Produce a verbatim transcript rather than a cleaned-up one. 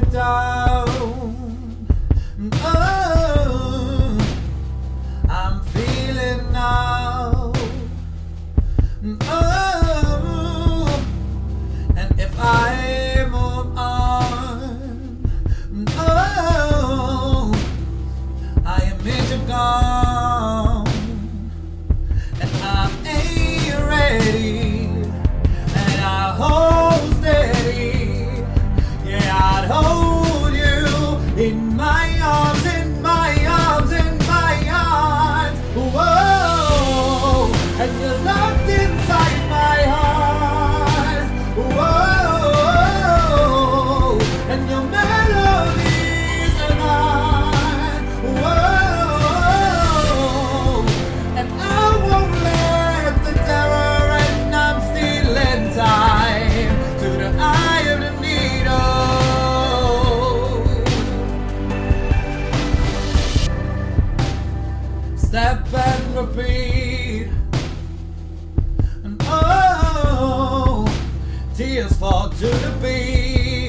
down. Oh, I'm feeling now. Oh, and if I move on, oh, I am in gone, and I ain't ready, and I hold steady. Yeah, I'd hold you in my arms, in my arms, in my arms. Whoa, and you're locked inside my heart. Whoa, and your melodies are mine. Whoa, and I won't let the terror, and I'm stealing time to the eye of the needle. Step and repeat, and oh, tears fall to the beat.